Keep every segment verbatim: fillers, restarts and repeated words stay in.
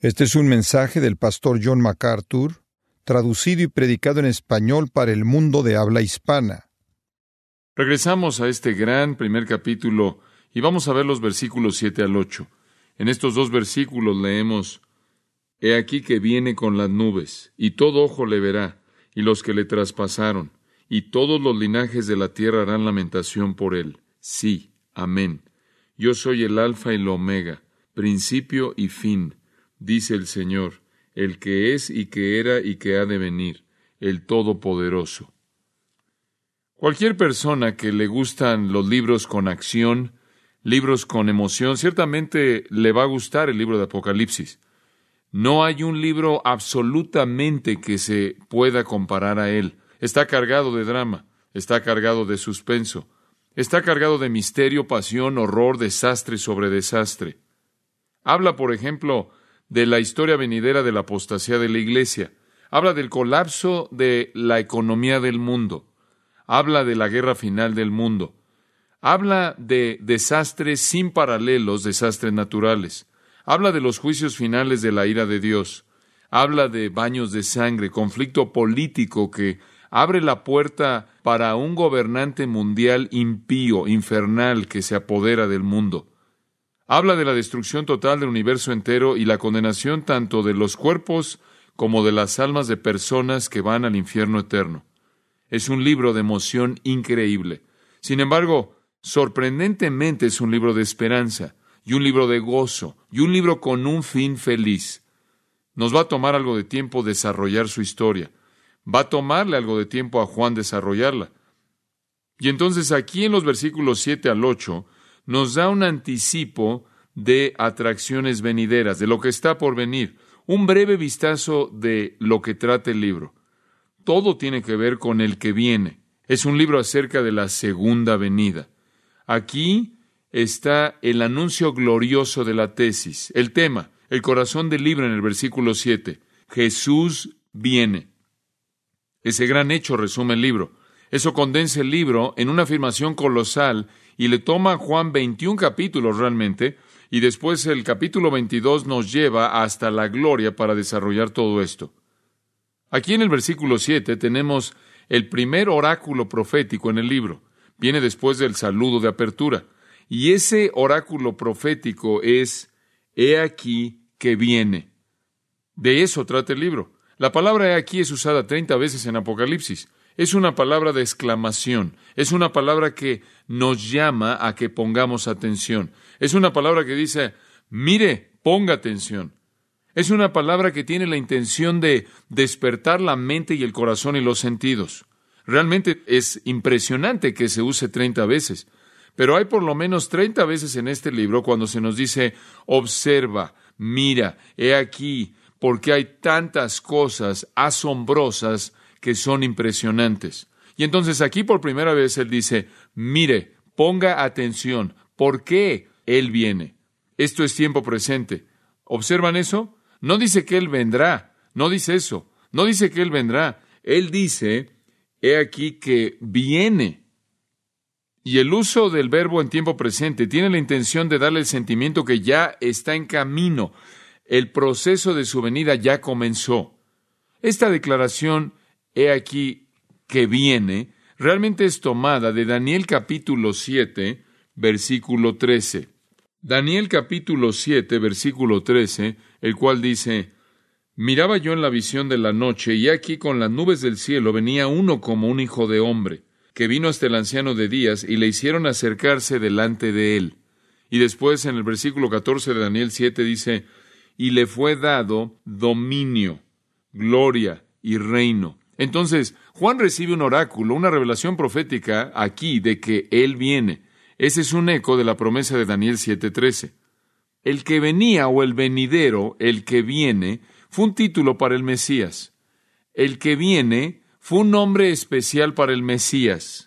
Este es un mensaje del pastor John MacArthur, traducido y predicado en español para el mundo de habla hispana. Regresamos a este gran primer capítulo y vamos a ver los versículos siete al ocho. En estos dos versículos leemos: He aquí que viene con las nubes, y todo ojo le verá, y los que le traspasaron, y todos los linajes de la tierra harán lamentación por él. Sí, amén. Yo soy el Alfa y el Omega, principio y fin, dice el Señor, el que es y que era y que ha de venir, el Todopoderoso. Cualquier persona que le gustan los libros con acción, libros con emoción, ciertamente le va a gustar el libro de Apocalipsis. No hay un libro absolutamente que se pueda comparar a él. Está cargado de drama, está cargado de suspenso, está cargado de misterio, pasión, horror, desastre sobre desastre. Habla, por ejemplo, de la historia venidera de la apostasía de la iglesia. Habla del colapso de la economía del mundo. Habla de la guerra final del mundo. Habla de desastres sin paralelos, desastres naturales. Habla de los juicios finales de la ira de Dios. Habla de baños de sangre, conflicto político que abre la puerta para un gobernante mundial impío, infernal, que se apodera del mundo. Habla de la destrucción total del universo entero y la condenación tanto de los cuerpos como de las almas de personas que van al infierno eterno. Es un libro de emoción increíble. Sin embargo, sorprendentemente es un libro de esperanza y un libro de gozo y un libro con un fin feliz. Nos va a tomar algo de tiempo desarrollar su historia. Va a tomarle algo de tiempo a Juan desarrollarla. Y entonces aquí en los versículos siete al ocho nos da un anticipo de atracciones venideras, de lo que está por venir. Un breve vistazo de lo que trata el libro. Todo tiene que ver con el que viene. Es un libro acerca de la segunda venida. Aquí está el anuncio glorioso de la tesis, el tema, el corazón del libro en el versículo siete. Jesús viene. Ese gran hecho resume el libro. Eso condensa el libro en una afirmación colosal y le toma a Juan veintiún capítulos realmente, y después el capítulo veintidós nos lleva hasta la gloria para desarrollar todo esto. Aquí en el versículo siete tenemos el primer oráculo profético en el libro. Viene después del saludo de apertura. Y ese oráculo profético es: He aquí que viene. De eso trata el libro. La palabra he aquí es usada treinta veces en Apocalipsis. Es una palabra de exclamación. Es una palabra que nos llama a que pongamos atención. Es una palabra que dice: mire, ponga atención. Es una palabra que tiene la intención de despertar la mente y el corazón y los sentidos. Realmente es impresionante que se use treinta veces. Pero hay por lo menos treinta veces en este libro cuando se nos dice: observa, mira, he aquí, porque hay tantas cosas asombrosas que son impresionantes. Y entonces aquí por primera vez él dice: mire, ponga atención, ¿por qué él viene? Esto es tiempo presente. ¿Observan eso? No dice que él vendrá, no dice eso, no dice que él vendrá. Él dice: he aquí que viene. Y el uso del verbo en tiempo presente tiene la intención de darle el sentimiento que ya está en camino. El proceso de su venida ya comenzó. Esta declaración, he aquí que viene, realmente es tomada de Daniel capítulo siete, versículo trece. Daniel capítulo siete, versículo trece, el cual dice: Miraba yo en la visión de la noche, y aquí con las nubes del cielo venía uno como un hijo de hombre, que vino hasta el anciano de días, y le hicieron acercarse delante de él. Y después en el versículo catorce de Daniel siete dice: Y le fue dado dominio, gloria y reino. Entonces, Juan recibe un oráculo, una revelación profética aquí de que él viene. Ese es un eco de la promesa de Daniel siete trece. El que venía o el venidero, el que viene, fue un título para el Mesías. El que viene fue un nombre especial para el Mesías.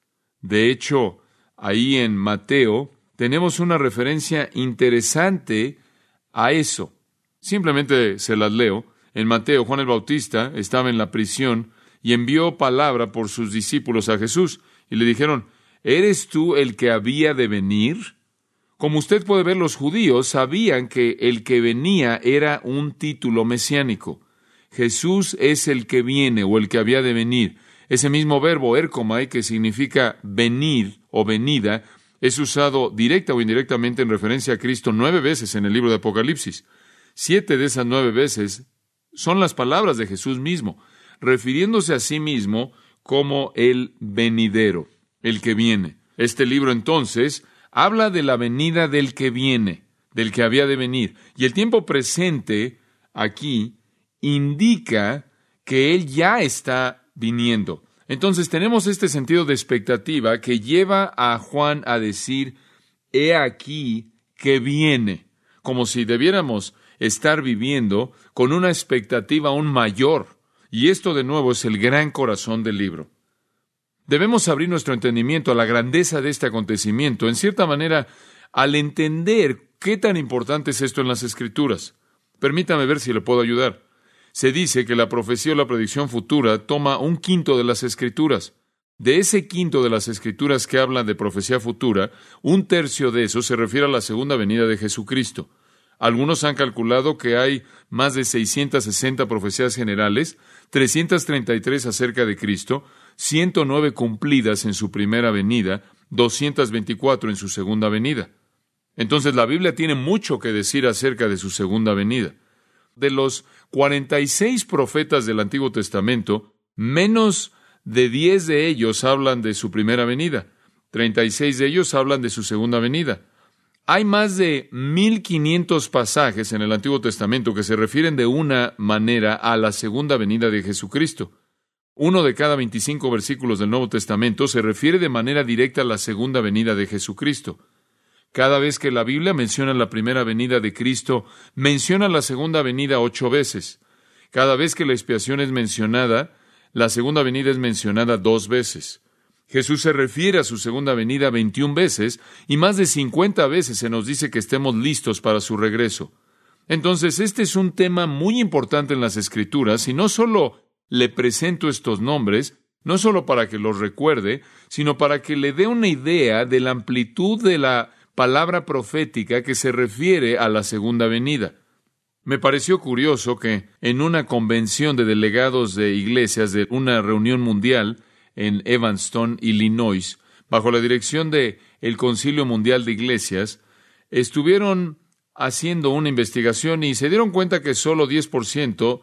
De hecho, ahí en Mateo tenemos una referencia interesante a eso. Simplemente se las leo. En Mateo, Juan el Bautista estaba en la prisión y envió palabra por sus discípulos a Jesús y le dijeron: ¿eres tú el que había de venir Como usted puede ver, los judíos sabían que el que venía era un título mesiánico. Jesús es el que viene o el que había de venir. Ese mismo verbo, erkomai, que significa venir o venida, es usado directa o indirectamente en referencia a Cristo nueve veces en el libro de Apocalipsis. Siete de esas nueve veces son las palabras de Jesús mismo, refiriéndose a sí mismo como el venidero, el que viene. Este libro, entonces, habla de la venida del que viene, del que había de venir. Y el tiempo presente aquí indica que Él ya está viniendo. Entonces tenemos este sentido de expectativa que lleva a Juan a decir, he aquí que viene, como si debiéramos estar viviendo con una expectativa aún mayor. Y esto de nuevo es el gran corazón del libro. Debemos abrir nuestro entendimiento a la grandeza de este acontecimiento, en cierta manera, al entender qué tan importante es esto en las Escrituras. Permítame ver si le puedo ayudar. Se dice que la profecía o la predicción futura toma un quinto de las Escrituras. De ese quinto de las Escrituras que hablan de profecía futura, un tercio de eso se refiere a la segunda venida de Jesucristo. Algunos han calculado que hay más de seiscientas sesenta profecías generales, trescientas treinta y tres acerca de Cristo, ciento nueve cumplidas en su primera venida, doscientas veinticuatro en su segunda venida. Entonces la Biblia tiene mucho que decir acerca de su segunda venida. De los cuarenta y seis profetas del Antiguo Testamento, menos de diez de ellos hablan de su primera venida. treinta y seis de ellos hablan de su segunda venida. Hay más de mil quinientos pasajes en el Antiguo Testamento que se refieren de una manera a la segunda venida de Jesucristo. Uno de cada veinticinco versículos del Nuevo Testamento se refiere de manera directa a la segunda venida de Jesucristo. Cada vez que la Biblia menciona la primera venida de Cristo, menciona la segunda venida ocho veces. Cada vez que la expiación es mencionada, la segunda venida es mencionada dos veces. Jesús se refiere a su segunda venida veintiún veces y más de cincuenta veces se nos dice que estemos listos para su regreso. Entonces, este es un tema muy importante en las Escrituras y no solo le presento estos nombres, no solo para que los recuerde, sino para que le dé una idea de la amplitud de la palabra profética que se refiere a la segunda venida. Me pareció curioso que en una convención de delegados de iglesias de una reunión mundial en Evanston, Illinois, bajo la dirección de el Concilio Mundial de Iglesias, estuvieron haciendo una investigación y se dieron cuenta que solo diez por ciento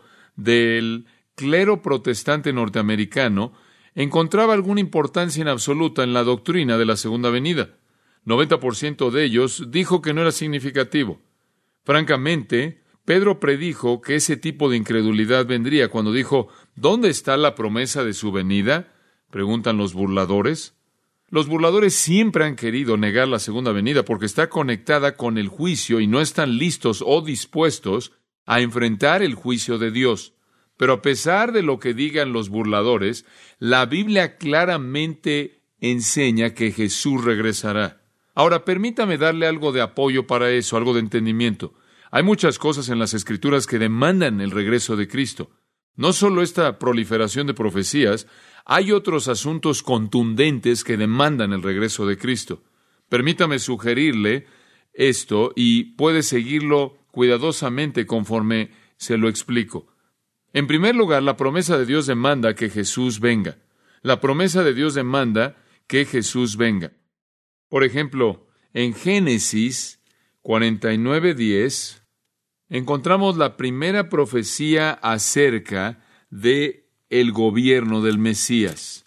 del clero protestante norteamericano encontraba alguna importancia en absoluta en la doctrina de la segunda venida. noventa por ciento de ellos dijo que no era significativo. Francamente, Pedro predijo que ese tipo de incredulidad vendría cuando dijo, ¿dónde está la promesa de su venida?, preguntan los burladores. Los burladores siempre han querido negar la segunda venida porque está conectada con el juicio y no están listos o dispuestos a enfrentar el juicio de Dios. Pero a pesar de lo que digan los burladores, la Biblia claramente enseña que Jesús regresará. Ahora, permítame darle algo de apoyo para eso, algo de entendimiento. Hay muchas cosas en las Escrituras que demandan el regreso de Cristo. No solo esta proliferación de profecías, hay otros asuntos contundentes que demandan el regreso de Cristo. Permítame sugerirle esto y puede seguirlo cuidadosamente conforme se lo explico. En primer lugar, la promesa de Dios demanda que Jesús venga. La promesa de Dios demanda que Jesús venga. Por ejemplo, en Génesis cuarenta y nueve diez, encontramos la primera profecía acerca de el gobierno del Mesías.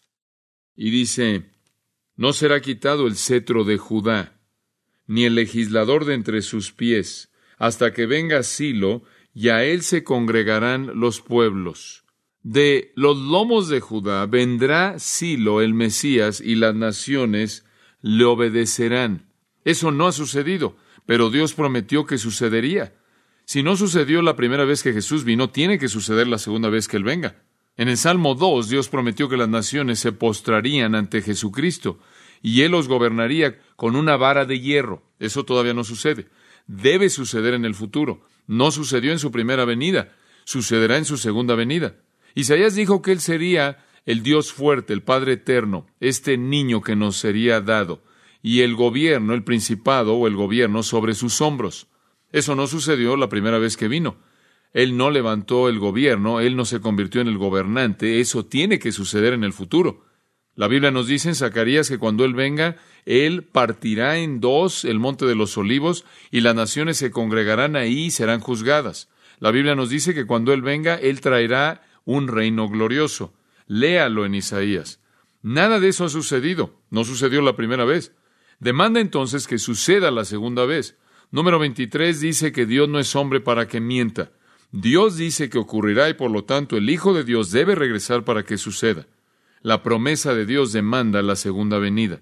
Y dice, no será quitado el cetro de Judá, ni el legislador de entre sus pies, hasta que venga Silo, y a él se congregarán los pueblos. De los lomos de Judá vendrá Silo, el Mesías, y las naciones le obedecerán. Eso no ha sucedido, pero Dios prometió que sucedería. Si no sucedió la primera vez que Jesús vino, tiene que suceder la segunda vez que Él venga. En el Salmo dos, Dios prometió que las naciones se postrarían ante Jesucristo y Él los gobernaría con una vara de hierro. Eso todavía no sucede. Debe suceder en el futuro. No sucedió en su primera venida. Sucederá en su segunda venida. Isaías dijo que Él sería el Dios fuerte, el Padre eterno, este niño que nos sería dado. y el gobierno, el principado o el gobierno sobre sus hombros. Eso no sucedió la primera vez que vino. Él no levantó el gobierno, Él no se convirtió en el gobernante. Eso tiene que suceder en el futuro. La Biblia nos dice en Zacarías que cuando Él venga, Él partirá en dos el monte de los olivos y las naciones se congregarán ahí y serán juzgadas. La Biblia nos dice que cuando Él venga, Él traerá un reino glorioso. Léalo en Isaías. Nada de eso ha sucedido. No sucedió la primera vez. Demanda entonces que suceda la segunda vez. Número veintitrés dice que Dios no es hombre para que mienta. Dios dice que ocurrirá y por lo tanto el Hijo de Dios debe regresar para que suceda. La promesa de Dios demanda la segunda venida.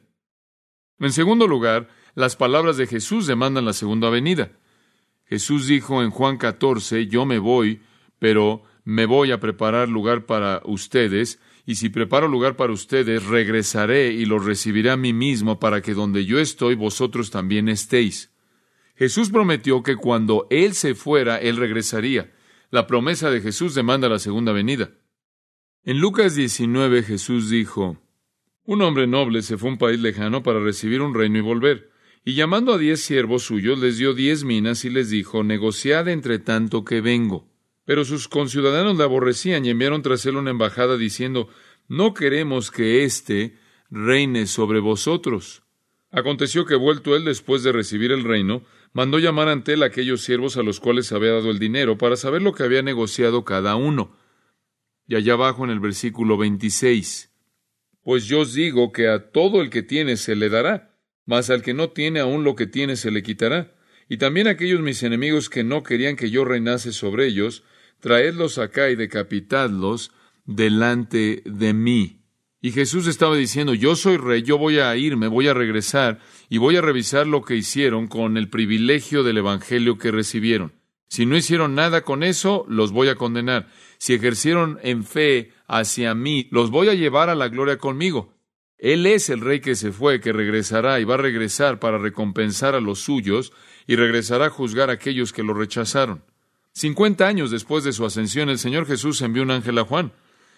En segundo lugar, las palabras de Jesús demandan la segunda venida. Jesús dijo en Juan catorce, yo me voy, pero me voy a preparar lugar para ustedes, y si preparo lugar para ustedes, regresaré y los recibiré a mí mismo para que donde yo estoy, vosotros también estéis. Jesús prometió que cuando Él se fuera, Él regresaría. La promesa de Jesús demanda la segunda venida. En Lucas diecinueve, Jesús dijo, un hombre noble se fue a un país lejano para recibir un reino y volver. Y llamando a diez siervos suyos, les dio diez minas y les dijo, negociad entre tanto que vengo. Pero sus conciudadanos le aborrecían y enviaron tras él una embajada diciendo, no queremos que éste reine sobre vosotros. Aconteció que vuelto él después de recibir el reino, mandó llamar ante él a aquellos siervos a los cuales había dado el dinero para saber lo que había negociado cada uno. Y allá abajo en el versículo veintiséis, pues yo os digo que a todo el que tiene se le dará, mas al que no tiene aún lo que tiene se le quitará. Y también a aquellos mis enemigos que no querían que yo reinase sobre ellos, traedlos acá y decapitadlos delante de mí. Y Jesús estaba diciendo, yo soy rey, yo voy a irme, voy a regresar y voy a revisar lo que hicieron con el privilegio del evangelio que recibieron. Si no hicieron nada con eso, los voy a condenar. Si ejercieron en fe hacia mí, los voy a llevar a la gloria conmigo. Él es el rey que se fue, que regresará y va a regresar para recompensar a los suyos y regresará a juzgar a aquellos que lo rechazaron. Cincuenta años después de su ascensión, el Señor Jesús envió un ángel a Juan.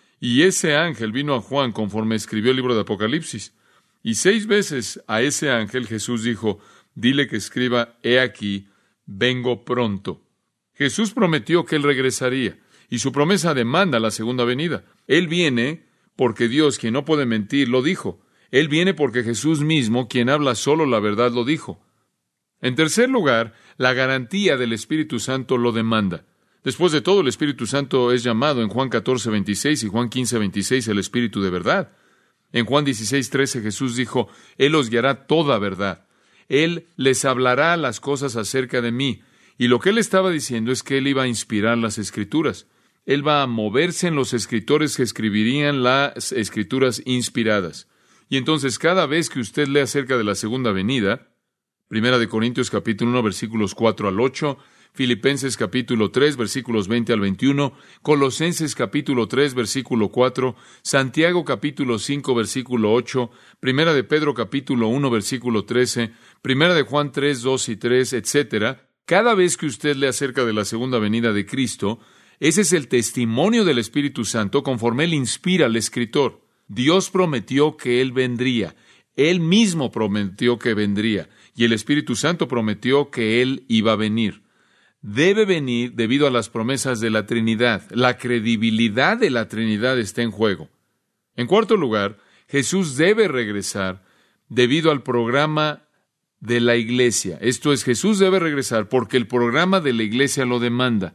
Y ese ángel vino a Juan conforme escribió el libro de Apocalipsis. Y seis veces a ese ángel Jesús dijo, dile que escriba, he aquí, vengo pronto. Jesús prometió que Él regresaría, y su promesa demanda la segunda venida. Él viene porque Dios, quien no puede mentir, lo dijo. Él viene porque Jesús mismo, quien habla solo la verdad, lo dijo. En tercer lugar, la garantía del Espíritu Santo lo demanda. Después de todo, el Espíritu Santo es llamado en Juan catorce, veintiséis y Juan quince, veintiséis el Espíritu de verdad. En Juan dieciséis, trece Jesús dijo, Él os guiará toda verdad. Él les hablará las cosas acerca de mí. Y lo que Él estaba diciendo es que Él iba a inspirar las Escrituras. Él va a moverse en los escritores que escribirían las Escrituras inspiradas. Y entonces, cada vez que usted lee acerca de la segunda venida, Primera de Corintios capítulo uno, versículos cuatro al ocho, Filipenses capítulo tres, versículos veinte al veintiuno, Colosenses capítulo tres, versículo cuatro, Santiago capítulo cinco, versículo ocho, Primera de Pedro capítulo uno, versículo trece, Primera de Juan tres, dos y tres, etcétera. Cada vez que usted lee acerca de la segunda venida de Cristo, ese es el testimonio del Espíritu Santo conforme Él inspira al escritor. Dios prometió que Él vendría. Él mismo prometió que vendría. Y el Espíritu Santo prometió que Él iba a venir. Debe venir debido a las promesas de la Trinidad. La credibilidad de la Trinidad está en juego. En cuarto lugar, Jesús debe regresar debido al programa de la iglesia. Esto es, Jesús debe regresar porque el programa de la iglesia lo demanda.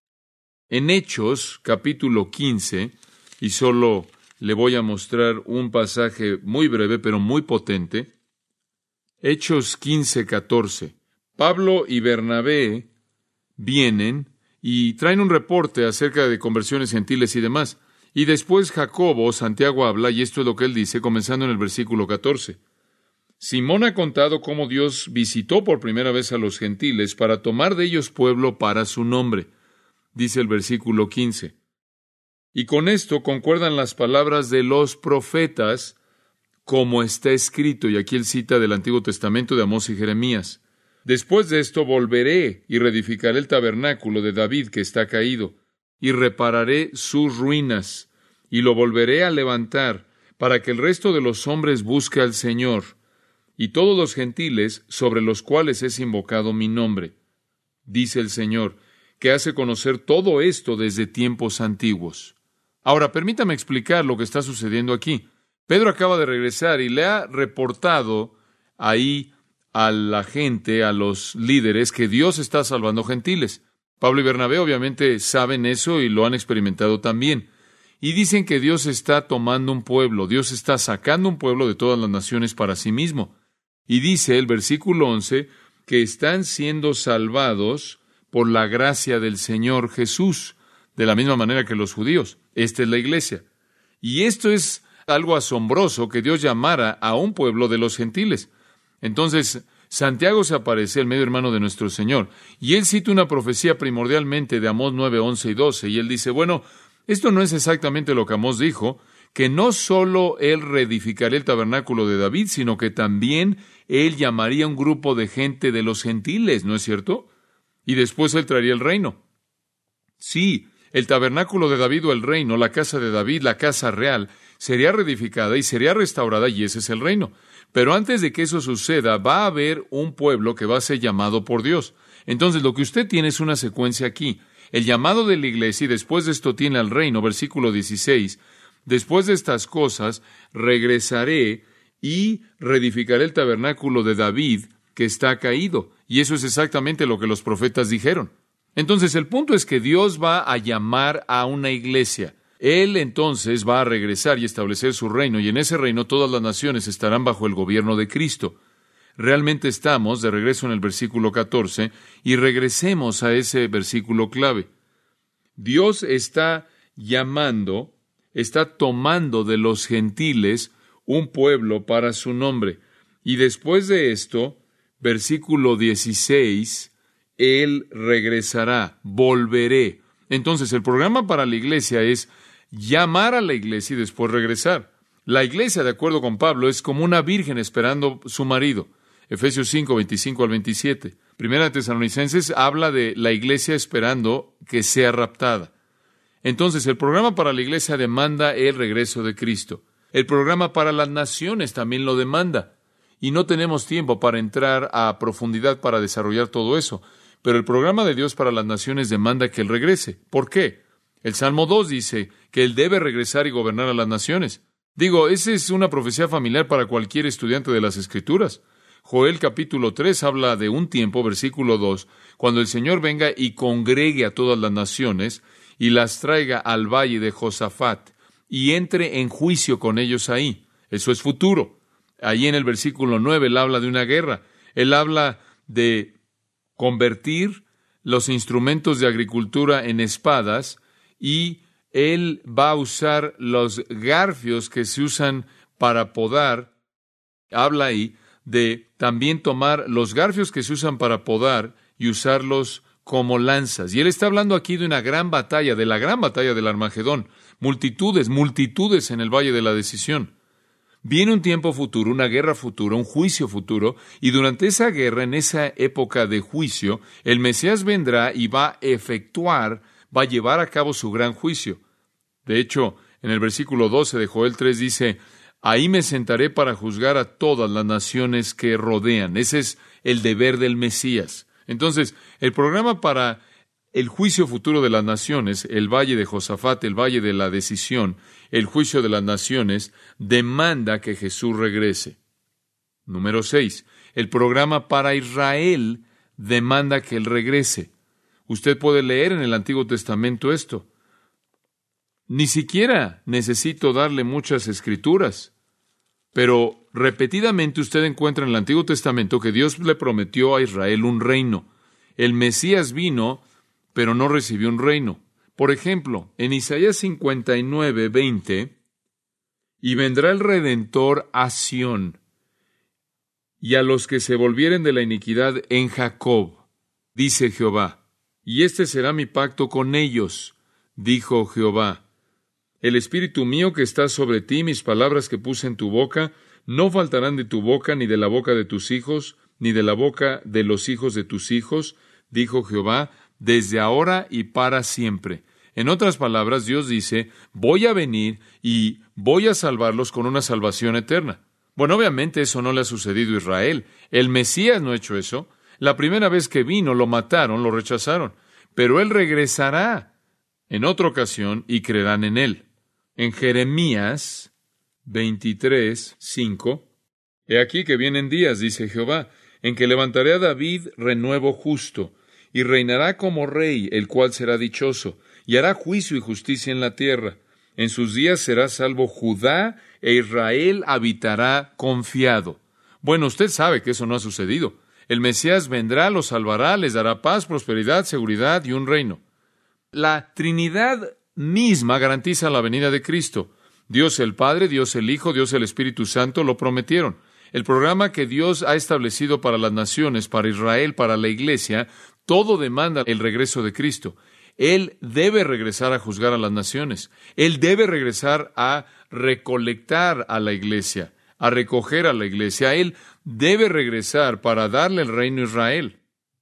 En Hechos, capítulo quince, y solo le voy a mostrar un pasaje muy breve, pero muy potente. Hechos quince, catorce. Pablo y Bernabé vienen y traen un reporte acerca de conversiones gentiles y demás. Y después Jacobo, Santiago habla, y esto es lo que él dice, comenzando en el versículo catorce. Simón ha contado cómo Dios visitó por primera vez a los gentiles para tomar de ellos pueblo para su nombre. Dice el versículo quince. Y con esto concuerdan las palabras de los profetas, como está escrito, y aquí él cita del Antiguo Testamento de Amós y Jeremías. Después de esto volveré y reedificaré el tabernáculo de David que está caído, y repararé sus ruinas, y lo volveré a levantar, para que el resto de los hombres busque al Señor, y todos los gentiles sobre los cuales es invocado mi nombre, dice el Señor, que hace conocer todo esto desde tiempos antiguos. Ahora, permítame explicar lo que está sucediendo aquí. Pedro acaba de regresar y le ha reportado ahí a la gente, a los líderes, que Dios está salvando gentiles. Pablo y Bernabé obviamente saben eso y lo han experimentado también. Y dicen que Dios está tomando un pueblo, Dios está sacando un pueblo de todas las naciones para sí mismo. Y dice el versículo once que están siendo salvados por la gracia del Señor Jesús, de la misma manera que los judíos. Esta es la iglesia. Y esto es algo asombroso, que Dios llamara a un pueblo de los gentiles. Entonces, Santiago se aparece, el medio hermano de nuestro Señor, y él cita una profecía primordialmente de Amós nueve, once y doce, y él dice, bueno, esto no es exactamente lo que Amós dijo, que no solo él reedificaría el tabernáculo de David, sino que también él llamaría un grupo de gente de los gentiles, ¿no es cierto? Y después él traería el reino. Sí, el tabernáculo de David o el reino, la casa de David, la casa real, sería reedificada y sería restaurada, y ese es el reino. Pero antes de que eso suceda, va a haber un pueblo que va a ser llamado por Dios. Entonces, lo que usted tiene es una secuencia aquí. El llamado de la iglesia, y después de esto tiene al reino, versículo dieciséis. Después de estas cosas, regresaré y reedificaré el tabernáculo de David, que está caído. Y eso es exactamente lo que los profetas dijeron. Entonces, el punto es que Dios va a llamar a una iglesia. Él entonces va a regresar y establecer su reino, y en ese reino todas las naciones estarán bajo el gobierno de Cristo. Realmente estamos de regreso en el versículo catorce, y regresemos a ese versículo clave. Dios está llamando, está tomando de los gentiles un pueblo para su nombre. Y después de esto, versículo dieciséis, Él regresará, volveré. Entonces, el programa para la iglesia es llamar a la iglesia y después regresar. La iglesia, de acuerdo con Pablo, es como una virgen esperando su marido. Efesios cinco, veinticinco al veintisiete. Primera de Tesalonicenses habla de la iglesia esperando que sea raptada. Entonces, el programa para la iglesia demanda el regreso de Cristo. El programa para las naciones también lo demanda. Y no tenemos tiempo para entrar a profundidad para desarrollar todo eso. Pero el programa de Dios para las naciones demanda que Él regrese. ¿Por qué? El Salmo dos dice que Él debe regresar y gobernar a las naciones. Digo, esa es una profecía familiar para cualquier estudiante de las Escrituras. Joel capítulo tres habla de un tiempo, versículo dos, cuando el Señor venga y congregue a todas las naciones y las traiga al valle de Josafat y entre en juicio con ellos ahí. Eso es futuro. Ahí en el versículo nueve Él habla de una guerra. Él habla de convertir los instrumentos de agricultura en espadas, y Él va a usar los garfios que se usan para podar. Habla ahí de también tomar los garfios que se usan para podar y usarlos como lanzas. Y Él está hablando aquí de una gran batalla, de la gran batalla del Armagedón. Multitudes, multitudes en el Valle de la Decisión. Viene un tiempo futuro, una guerra futura, un juicio futuro, y durante esa guerra, en esa época de juicio, el Mesías vendrá y va a efectuar, va a llevar a cabo su gran juicio. De hecho, en el versículo doce de Joel tres dice, ahí me sentaré para juzgar a todas las naciones que rodean. Ese es el deber del Mesías. Entonces, el programa para el juicio futuro de las naciones, el valle de Josafat, el valle de la decisión, el juicio de las naciones, demanda que Jesús regrese. Número seis. El programa para Israel demanda que Él regrese. Usted puede leer en el Antiguo Testamento esto. Ni siquiera necesito darle muchas escrituras, pero repetidamente usted encuentra en el Antiguo Testamento que Dios le prometió a Israel un reino. El Mesías vino, pero no recibió un reino. Por ejemplo, en Isaías cincuenta y nueve, veinte, y vendrá el Redentor a Sión, y a los que se volvieren de la iniquidad en Jacob, dice Jehová. Y este será mi pacto con ellos, dijo Jehová. El espíritu mío que está sobre ti, mis palabras que puse en tu boca, no faltarán de tu boca, ni de la boca de tus hijos, ni de la boca de los hijos de tus hijos, dijo Jehová, desde ahora y para siempre. En otras palabras, Dios dice, voy a venir y voy a salvarlos con una salvación eterna. Bueno, obviamente eso no le ha sucedido a Israel. El Mesías no ha hecho eso. La primera vez que vino lo mataron, lo rechazaron. Pero Él regresará en otra ocasión y creerán en Él. En Jeremías veintitrés, cinco, he aquí que vienen días, dice Jehová, en que levantaré a David renuevo justo, y reinará como rey, el cual será dichoso, y hará juicio y justicia en la tierra. En sus días será salvo Judá, e Israel habitará confiado. Bueno, usted sabe que eso no ha sucedido. El Mesías vendrá, los salvará, les dará paz, prosperidad, seguridad y un reino. La Trinidad misma garantiza la venida de Cristo. Dios el Padre, Dios el Hijo, Dios el Espíritu Santo lo prometieron. El programa que Dios ha establecido para las naciones, para Israel, para la Iglesia, todo demanda el regreso de Cristo. Él debe regresar a juzgar a las naciones. Él debe regresar a recolectar a la Iglesia, a recoger a la Iglesia. Él debe regresar para darle el reino a Israel.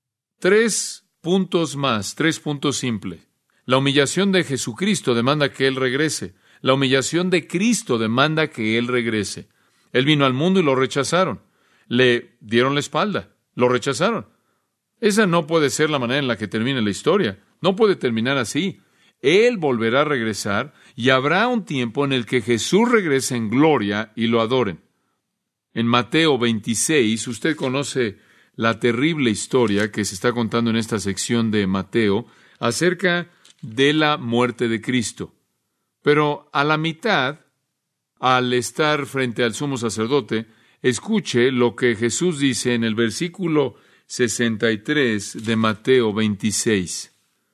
Tres puntos más, tres puntos simples. La humillación de Jesucristo demanda que Él regrese. La humillación de Cristo demanda que Él regrese. Él vino al mundo y lo rechazaron. Le dieron la espalda. Lo rechazaron. Esa no puede ser la manera en la que termine la historia. No puede terminar así. Él volverá a regresar y habrá un tiempo en el que Jesús regrese en gloria y lo adoren. En Mateo veintiséis, usted conoce la terrible historia que se está contando en esta sección de Mateo acerca de la muerte de Cristo. Pero a la mitad, al estar frente al sumo sacerdote, escuche lo que Jesús dice en el versículo sesenta y tres de Mateo veintiséis.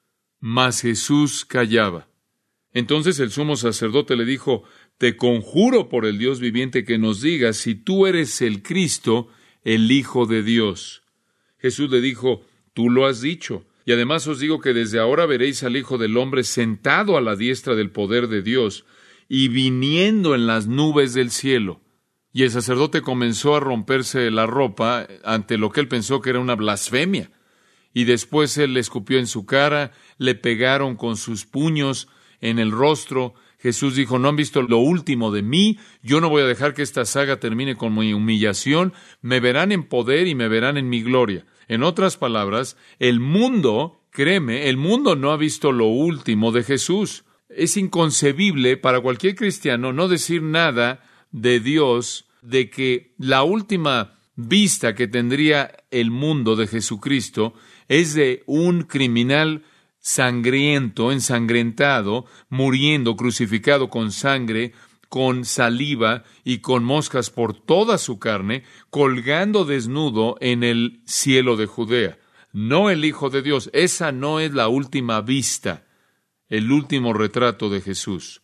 Mas Jesús callaba. Entonces el sumo sacerdote le dijo, te conjuro por el Dios viviente que nos digas si tú eres el Cristo, el Hijo de Dios. Jesús le dijo, tú lo has dicho, y además os digo que desde ahora veréis al Hijo del Hombre sentado a la diestra del poder de Dios y viniendo en las nubes del cielo. Y el sacerdote comenzó a romperse la ropa ante lo que él pensó que era una blasfemia. Y después él le escupió en su cara, le pegaron con sus puños en el rostro. Jesús dijo, ¿no han visto lo último de mí? Yo no voy a dejar que esta saga termine con mi humillación. Me verán en poder y me verán en mi gloria. En otras palabras, el mundo, créeme, el mundo no ha visto lo último de Jesús. Es inconcebible para cualquier cristiano no decir nada de Dios, de que la última vista que tendría el mundo de Jesucristo es de un criminal sangriento, ensangrentado, muriendo, crucificado con sangre, con saliva y con moscas por toda su carne, colgando desnudo en el cielo de Judea. No el Hijo de Dios. Esa no es la última vista, el último retrato de Jesús.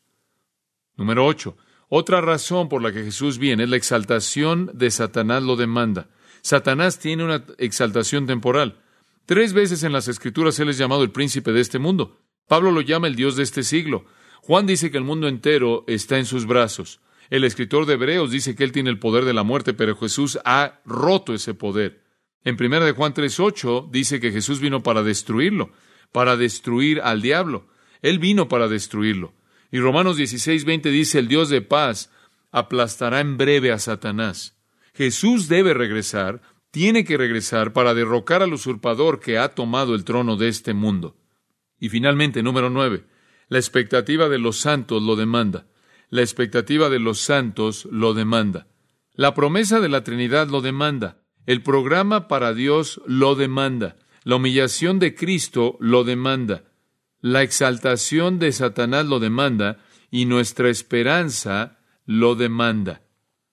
Número ocho. Otra razón por la que Jesús viene es la exaltación de Satanás lo demanda. Satanás tiene una exaltación temporal. Tres veces en las Escrituras él es llamado el príncipe de este mundo. Pablo lo llama el Dios de este siglo. Juan dice que el mundo entero está en sus brazos. El escritor de Hebreos dice que él tiene el poder de la muerte, pero Jesús ha roto ese poder. En primera de Juan tres ocho dice que Jesús vino para destruirlo, para destruir al diablo. Él vino para destruirlo. Y Romanos dieciséis veinte dice, el Dios de paz aplastará en breve a Satanás. Jesús debe regresar, tiene que regresar para derrocar al usurpador que ha tomado el trono de este mundo. Y finalmente, número nueve, la expectativa de los santos lo demanda. La expectativa de los santos lo demanda. La promesa de la Trinidad lo demanda. El programa para Dios lo demanda. La humillación de Cristo lo demanda. La exaltación de Satanás lo demanda y nuestra esperanza lo demanda.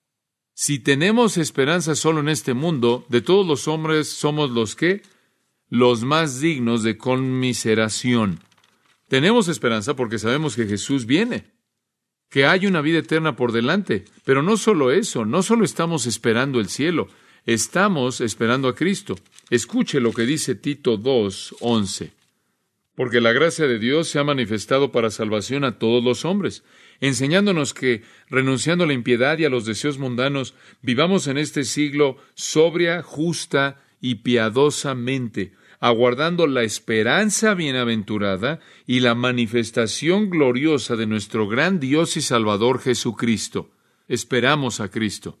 Si tenemos esperanza solo en este mundo, de todos los hombres somos los que, los más dignos de conmiseración. Tenemos esperanza porque sabemos que Jesús viene, que hay una vida eterna por delante. Pero no solo eso, no solo estamos esperando el cielo, estamos esperando a Cristo. Escuche lo que dice Tito dos once. Porque la gracia de Dios se ha manifestado para salvación a todos los hombres, enseñándonos que, renunciando a la impiedad y a los deseos mundanos, vivamos en este siglo sobria, justa y piadosamente, aguardando la esperanza bienaventurada y la manifestación gloriosa de nuestro gran Dios y Salvador Jesucristo. Esperamos a Cristo.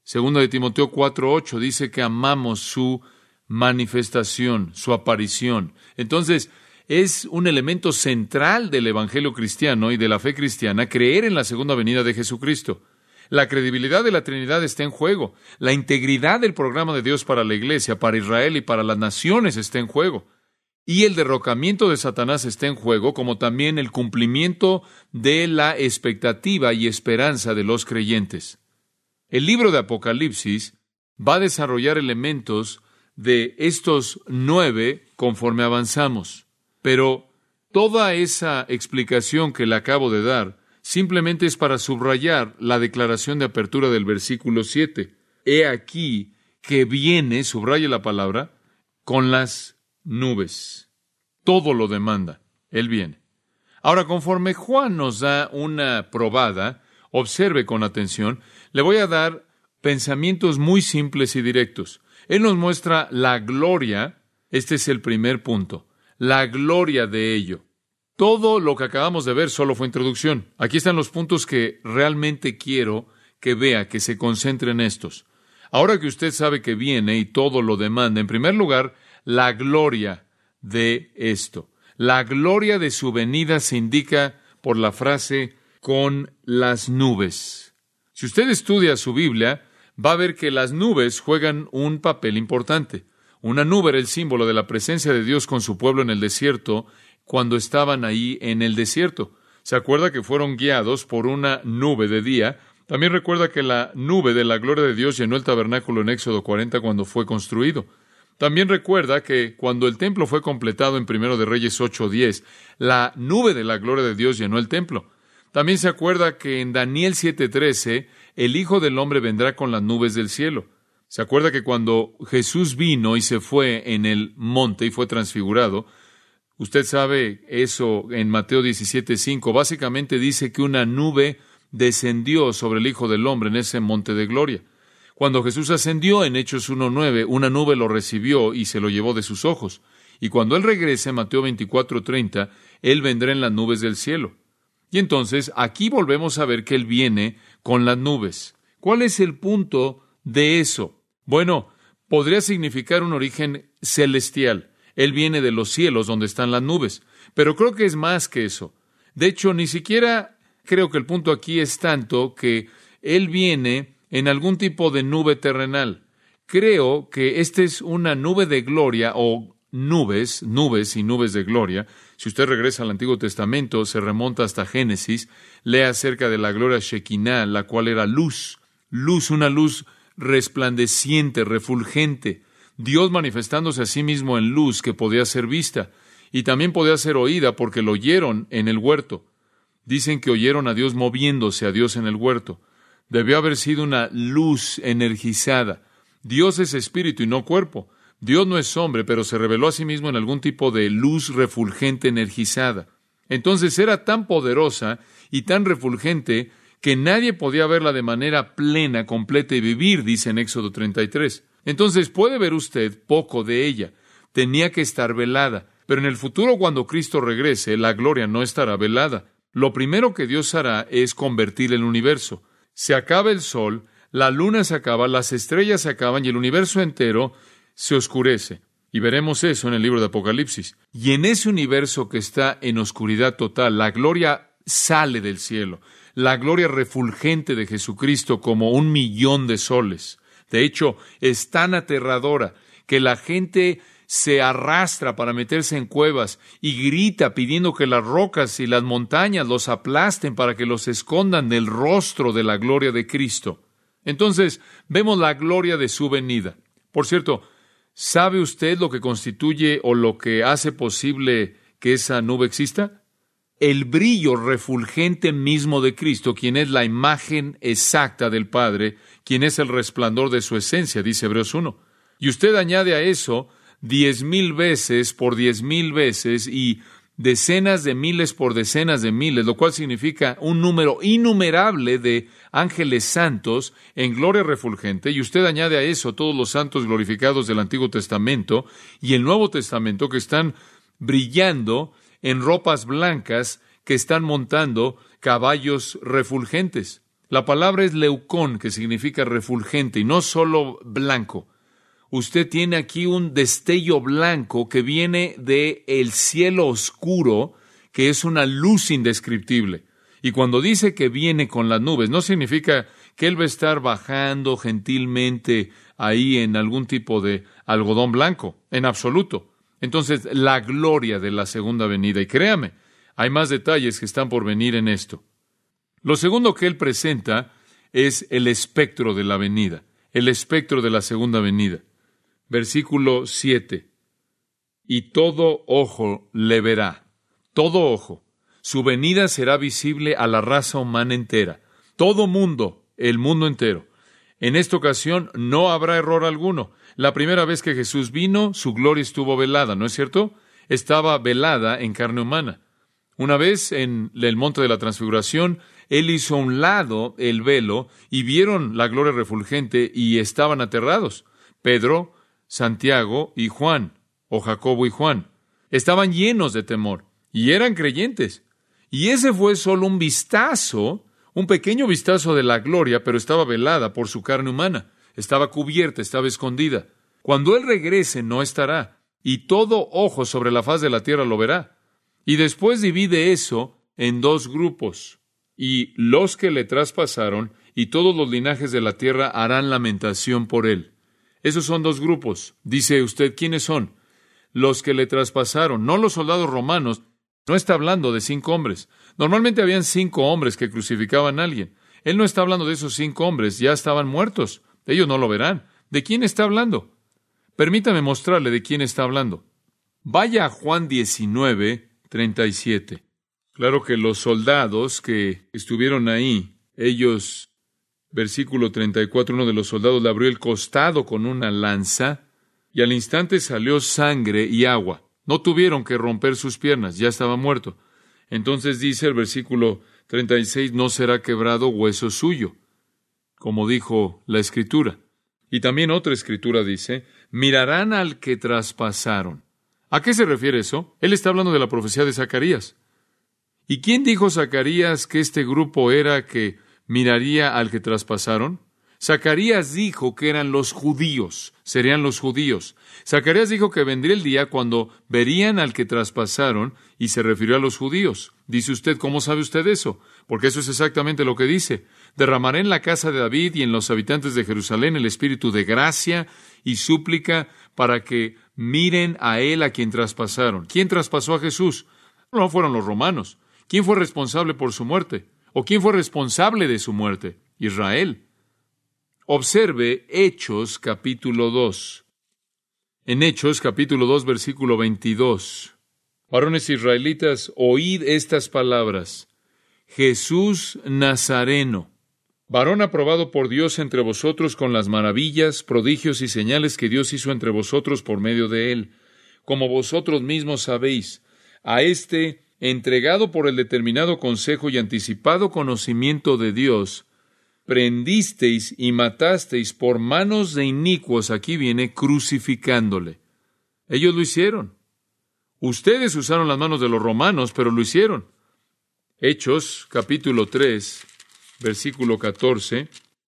Segunda de Timoteo cuatro ocho dice que amamos su manifestación, su aparición. Entonces, es un elemento central del evangelio cristiano y de la fe cristiana creer en la segunda venida de Jesucristo. La credibilidad de la Trinidad está en juego. La integridad del programa de Dios para la Iglesia, para Israel y para las naciones está en juego. Y el derrocamiento de Satanás está en juego, como también el cumplimiento de la expectativa y esperanza de los creyentes. El libro de Apocalipsis va a desarrollar elementos de estos nueve conforme avanzamos. Pero toda esa explicación que le acabo de dar simplemente es para subrayar la declaración de apertura del versículo siete. He aquí que viene, subraya la palabra, con las nubes. Todo lo demanda. Él viene. Ahora, conforme Juan nos da una probada, observe con atención, le voy a dar pensamientos muy simples y directos. Él nos muestra la gloria, este es el primer punto, la gloria de ello. Todo lo que acabamos de ver solo fue introducción. Aquí están los puntos que realmente quiero que vea, que se concentre en estos. Ahora que usted sabe que viene y todo lo demanda, en primer lugar, la gloria de esto. La gloria de su venida se indica por la frase con las nubes. Si usted estudia su Biblia, va a ver que las nubes juegan un papel importante. Una nube era el símbolo de la presencia de Dios con su pueblo en el desierto cuando estaban ahí en el desierto. ¿Se acuerda que fueron guiados por una nube de día? También recuerda que la nube de la gloria de Dios llenó el tabernáculo en Éxodo cuarenta cuando fue construido. También recuerda que cuando el templo fue completado en Primero de Reyes ocho diez, la nube de la gloria de Dios llenó el templo. También se acuerda que en Daniel siete trece, el Hijo del Hombre vendrá con las nubes del cielo. ¿Se acuerda que cuando Jesús vino y se fue en el monte y fue transfigurado? Usted sabe eso en Mateo diecisiete cinco. Básicamente dice que una nube descendió sobre el Hijo del Hombre en ese monte de gloria. Cuando Jesús ascendió en Hechos uno nueve, una nube lo recibió y se lo llevó de sus ojos. Y cuando Él regrese, en Mateo veinticuatro treinta, Él vendrá en las nubes del cielo. Y entonces, aquí volvemos a ver que Él viene con las nubes. ¿Cuál es el punto de eso? Bueno, podría significar un origen celestial. Él viene de los cielos donde están las nubes. Pero creo que es más que eso. De hecho, ni siquiera creo que el punto aquí es tanto que Él viene en algún tipo de nube terrenal. Creo que esta es una nube de gloria o nubes, nubes y nubes de gloria. Si usted regresa al Antiguo Testamento, se remonta hasta Génesis, lee acerca de la gloria Shekinah, la cual era luz, luz, una luz resplandeciente, refulgente, Dios manifestándose a sí mismo en luz que podía ser vista y también podía ser oída porque lo oyeron en el huerto. Dicen que oyeron a Dios moviéndose, a Dios en el huerto. Debió haber sido una luz energizada. Dios es espíritu y no cuerpo. Dios no es hombre, pero se reveló a sí mismo en algún tipo de luz refulgente energizada. Entonces era tan poderosa y tan refulgente que nadie podía verla de manera plena, completa y vivir, dice en Éxodo treinta y tres. Entonces puede ver usted poco de ella. Tenía que estar velada. Pero en el futuro, cuando Cristo regrese, la gloria no estará velada. Lo primero que Dios hará es convertir el universo. Se acaba el sol, la luna se acaba, las estrellas se acaban y el universo entero se oscurece. Y veremos eso en el libro de Apocalipsis. Y en ese universo que está en oscuridad total, la gloria sale del cielo. La gloria refulgente de Jesucristo como un millón de soles. De hecho, es tan aterradora que la gente se arrastra para meterse en cuevas y grita pidiendo que las rocas y las montañas los aplasten para que los escondan del rostro de la gloria de Cristo. Entonces, vemos la gloria de su venida. Por cierto, ¿sabe usted lo que constituye o lo que hace posible que esa nube exista? El brillo refulgente mismo de Cristo, quien es la imagen exacta del Padre, quien es el resplandor de su esencia, dice Hebreos uno. Y usted añade a eso diez mil veces por diez mil veces y decenas de miles por decenas de miles, lo cual significa un número innumerable de ángeles santos en gloria refulgente, y usted añade a eso todos los santos glorificados del Antiguo Testamento y el Nuevo Testamento que están brillando en ropas blancas, que están montando caballos refulgentes. La palabra es leucón, que significa refulgente, y no solo blanco. Usted tiene aquí un destello blanco que viene del cielo oscuro, que es una luz indescriptible. Y cuando dice que viene con las nubes, no significa que Él va a estar bajando gentilmente ahí en algún tipo de algodón blanco, en absoluto. Entonces, la gloria de la segunda venida. Y créame, hay más detalles que están por venir en esto. Lo segundo que Él presenta es el espectro de la venida, el espectro de la segunda venida. Versículo siete. Y todo ojo le verá, todo ojo. Su venida será visible a la raza humana entera. Todo mundo, el mundo entero. En esta ocasión no habrá error alguno. La primera vez que Jesús vino, su gloria estuvo velada, ¿no es cierto? Estaba velada en carne humana. Una vez en el monte de la transfiguración, Él hizo a un lado el velo y vieron la gloria refulgente y estaban aterrados. Pedro, Santiago y Juan, o Jacobo y Juan, estaban llenos de temor y eran creyentes. Y ese fue solo un vistazo, un pequeño vistazo de la gloria, pero estaba velada por su carne humana. Estaba cubierta, estaba escondida. Cuando Él regrese, no estará, y todo ojo sobre la faz de la tierra lo verá. Y después divide eso en dos grupos. Y los que le traspasaron y todos los linajes de la tierra harán lamentación por Él. Esos son dos grupos. Dice usted, ¿quiénes son? Los que le traspasaron, no los soldados romanos. No está hablando de cinco hombres. Normalmente habían cinco hombres que crucificaban a alguien. Él no está hablando de esos cinco hombres, ya estaban muertos. Ellos no lo verán. ¿De quién está hablando? Permítame mostrarle de quién está hablando. Vaya a Juan diecinueve, treinta y siete. Claro que los soldados que estuvieron ahí, ellos, versículo treinta y cuatro, uno de los soldados le abrió el costado con una lanza y al instante salió sangre y agua. No tuvieron que romper sus piernas, ya estaba muerto. Entonces dice el versículo treinta y seis, no será quebrado hueso suyo, como dijo la Escritura. Y también otra Escritura dice, mirarán al que traspasaron. ¿A qué se refiere eso? Él está hablando de la profecía de Zacarías. ¿Y quién dijo Zacarías que este grupo era que miraría al que traspasaron? Zacarías dijo que eran los judíos, serían los judíos. Zacarías dijo que vendría el día cuando verían al que traspasaron y se refirió a los judíos. Dice usted, ¿cómo sabe usted eso? Porque eso es exactamente lo que dice. Derramaré en la casa de David y en los habitantes de Jerusalén el espíritu de gracia y súplica para que miren a él a quien traspasaron. ¿Quién traspasó a Jesús? No fueron los romanos. ¿Quién fue responsable por su muerte? ¿O quién fue responsable de su muerte? Israel. Observe Hechos capítulo dos. En Hechos capítulo dos, versículo veintidós. Varones israelitas, oíd estas palabras. Jesús Nazareno, varón aprobado por Dios entre vosotros con las maravillas, prodigios y señales que Dios hizo entre vosotros por medio de él, como vosotros mismos sabéis, a este entregado por el determinado consejo y anticipado conocimiento de Dios, prendisteis y matasteis por manos de inicuos, aquí viene, crucificándole. Ellos lo hicieron. Ustedes usaron las manos de los romanos, pero lo hicieron. Hechos, capítulo tres, versículo catorce.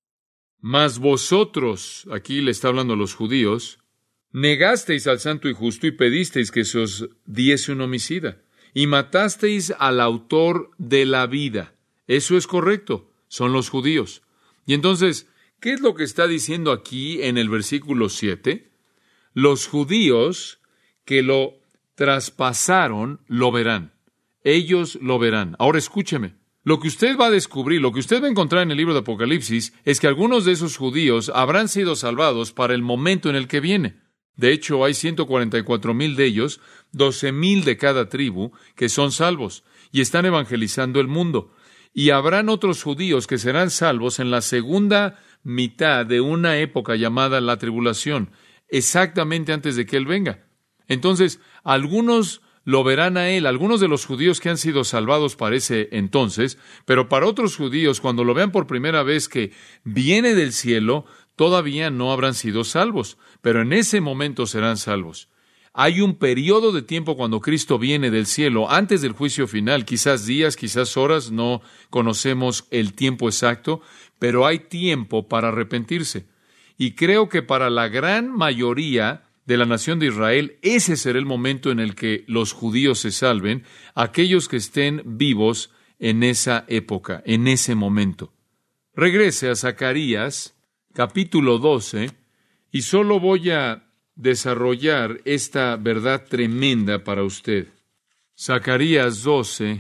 Mas vosotros, aquí le está hablando a los judíos, negasteis al santo y justo y pedisteis que se os diese un homicida, y matasteis al autor de la vida. Eso es correcto, son los judíos. Y entonces, ¿qué es lo que está diciendo aquí en el versículo siete? Los judíos que lo traspasaron lo verán. Ellos lo verán. Ahora escúcheme. Lo que usted va a descubrir, lo que usted va a encontrar en el libro de Apocalipsis, es que algunos de esos judíos habrán sido salvados para el momento en el que viene. De hecho, hay ciento cuarenta y cuatro mil de ellos, doce mil de cada tribu, que son salvos y están evangelizando el mundo. Y habrán otros judíos que serán salvos en la segunda mitad de una época llamada la tribulación, exactamente antes de que Él venga. Entonces, algunos lo verán a Él, algunos de los judíos que han sido salvados para ese entonces, pero para otros judíos, cuando lo vean por primera vez que viene del cielo, todavía no habrán sido salvos, pero en ese momento serán salvos. Hay un periodo de tiempo cuando Cristo viene del cielo, antes del juicio final, quizás días, quizás horas, no conocemos el tiempo exacto, pero hay tiempo para arrepentirse. Y creo que para la gran mayoría de la nación de Israel, ese será el momento en el que los judíos se salven, aquellos que estén vivos en esa época, en ese momento. Regrese a Zacarías, capítulo doce, y solo voy a desarrollar esta verdad tremenda para usted. Zacarías doce,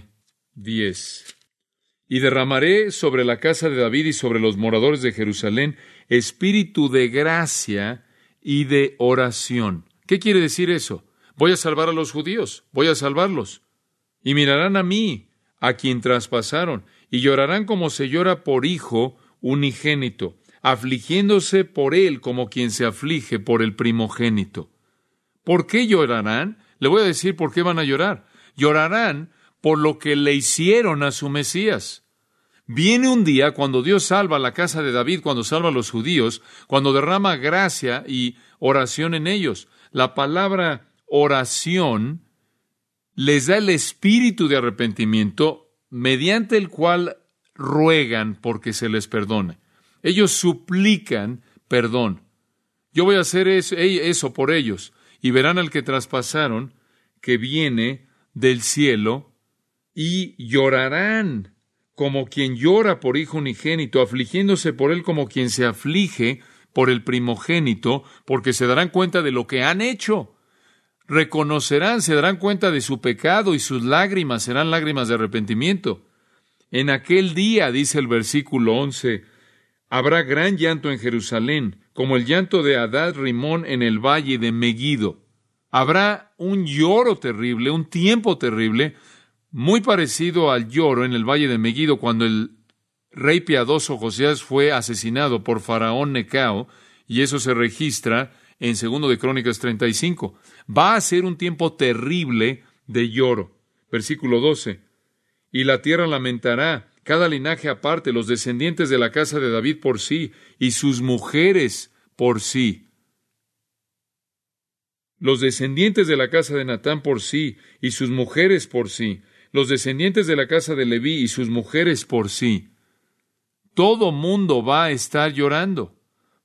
diez. Y derramaré sobre la casa de David y sobre los moradores de Jerusalén espíritu de gracia y de oración. ¿Qué quiere decir eso? Voy a salvar a los judíos, voy a salvarlos. Y mirarán a mí, a quien traspasaron, y llorarán como se llora por hijo unigénito, afligiéndose por él como quien se aflige por el primogénito. ¿Por qué llorarán? Le voy a decir por qué van a llorar. Llorarán por lo que le hicieron a su Mesías. Viene un día cuando Dios salva a la casa de David, cuando salva a los judíos, cuando derrama gracia y oración en ellos. La palabra oración les da el espíritu de arrepentimiento mediante el cual ruegan porque se les perdone. Ellos suplican perdón. Yo voy a hacer eso, eso por ellos. Y verán al que traspasaron, que viene del cielo, y llorarán como quien llora por hijo unigénito, afligiéndose por él como quien se aflige por el primogénito, porque se darán cuenta de lo que han hecho. Reconocerán, se darán cuenta de su pecado, y sus lágrimas serán lágrimas de arrepentimiento. En aquel día, dice el versículo once, habrá gran llanto en Jerusalén, como el llanto de Hadad Rimón en el valle de Meguido. Habrá un lloro terrible, un tiempo terrible, muy parecido al lloro en el valle de Meguido cuando el rey piadoso Josías fue asesinado por Faraón Necao, y eso se registra en Segundo de Crónicas treinta y cinco. Va a ser un tiempo terrible de lloro. Versículo doce. Y la tierra lamentará, cada linaje aparte, los descendientes de la casa de David por sí, y sus mujeres por sí. Los descendientes de la casa de Natán por sí, y sus mujeres por sí. Los descendientes de la casa de Leví y sus mujeres por sí. Todo mundo va a estar llorando.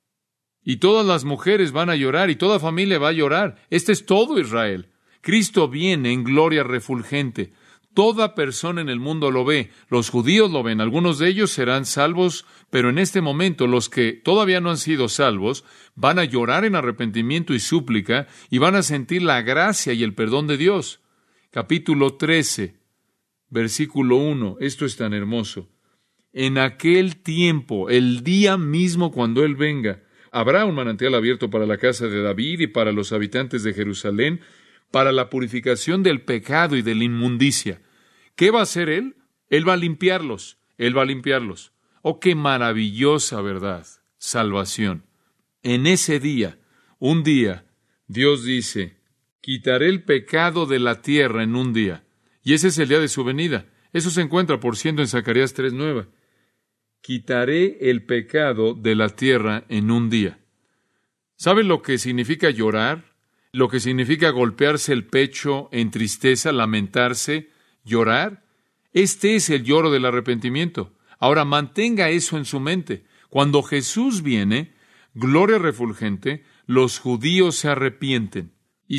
Y todas las mujeres van a llorar, y toda familia va a llorar. Este es todo Israel. Cristo viene en gloria refulgente. Toda persona en el mundo lo ve. Los judíos lo ven. Algunos de ellos serán salvos, pero en este momento los que todavía no han sido salvos van a llorar en arrepentimiento y súplica, y van a sentir la gracia y el perdón de Dios. Capítulo trece, versículo uno. Esto es tan hermoso. En aquel tiempo, el día mismo cuando Él venga, habrá un manantial abierto para la casa de David y para los habitantes de Jerusalén, para la purificación del pecado y de la inmundicia. ¿Qué va a hacer Él? Él va a limpiarlos. Él va a limpiarlos. ¡Oh, qué maravillosa verdad! Salvación. En ese día, un día, Dios dice, quitaré el pecado de la tierra en un día. Y ese es el día de su venida. Eso se encuentra, por cierto, en Zacarías tres nueve. Quitaré el pecado de la tierra en un día. ¿Sabe lo que significa llorar? Lo que significa golpearse el pecho en tristeza, lamentarse, llorar. Este es el lloro del arrepentimiento. Ahora mantenga eso en su mente. Cuando Jesús viene, gloria refulgente, los judíos se arrepienten.